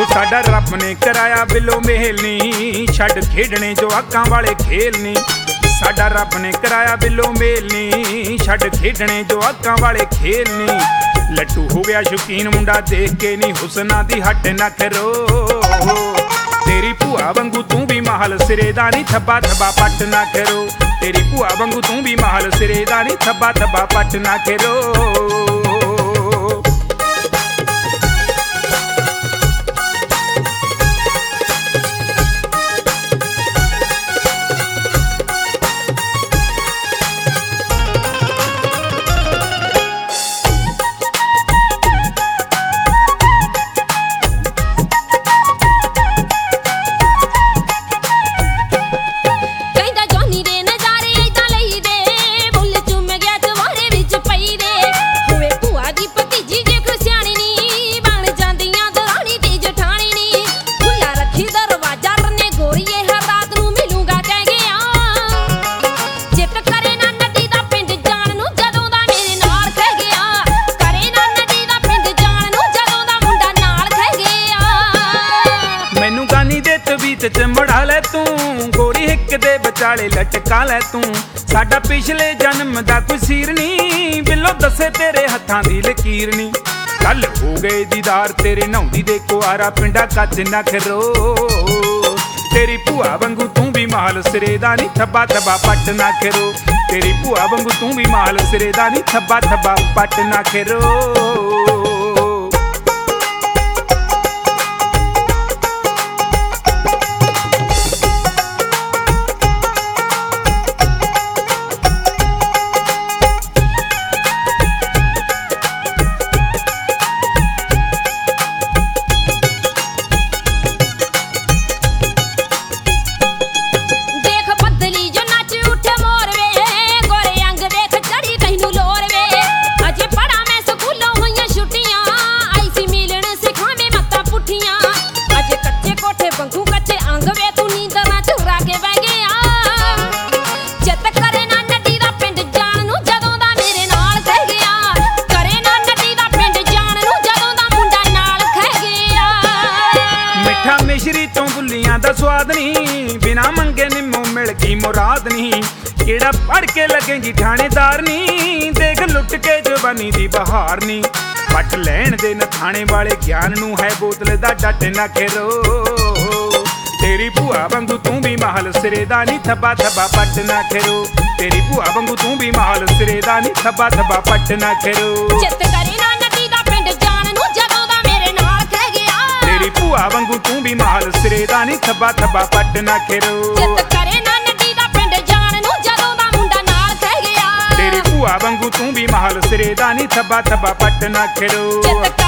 साडा रब ने कराया बिलो मेल नी, छड्ड खेडने जो अक्कां वाले खेल नी। साडा रब ने कराया बिलो मेल नी, छड्ड खेडने जो अक्कां वाले खेल नी। लट्टू हो गया शौकीन मुंडा देख के नी, हुसना दी हट ना करो। तेरी भूआ वांगू तू भी महल सिरे दा नी, थब्बा थब्बा पट ना करो। तेरी भूआ वांगू तू भी महल सिरे दा नी, थब्बा थब्बा पट ना करो। मड़ा लै तू गोरी हिक दे बचाले लटका लै तू। साडा पिछले जन्म दा कोई सीर नी, बिलो दसे तेरे हत्थां दी लकीर नी। कल हो गए दीदार तेरे नौंदी दे कुआरा, पिंडा कच ना खरो। तेरी भूआ वांगू तू भी महल सिरे दा नी, थब्बा थब्बा पट ना खरो। तेरी भूआ वांगू तू भी महल सिरे दा नी, थब्बा थब्बा पट ना खरो। मिश्री तो बुलियां दा स्वाद नी, बिना मंगे निम्मो मिल गई मुराद नी। केड़ा पढ़ के लगेगी थानेदार नी, देख लुट के जवानी दी बहार नी। पट लैण दे न थाने वाले ज्ञान नू, है बोतल दा डट ना खेरो। तेरी भूआ वांगू तू भी महल सिरे दा नी, थब्बा थब्बा पट ना खेरो। तेरी भूआ वांगू तू भी महल सिरे दा नी, थब्बा थब्बा पट ना खेरो। चित करे ना नदी दा पिंड जान नू, जदों दा मेरे नाल कह गया। तेरी भूआ वांगू तू भी महल सिरे दा नी, थब्बा थब्बा पट ना खेरो। चित करे ना नदी दा पिंड जान नू, जदों दा मुंडा नाल कह गया। तेरी भूआ वांगू तू भी महल सिरे दा नी, थब्बा थब्बा पट ना खेरो।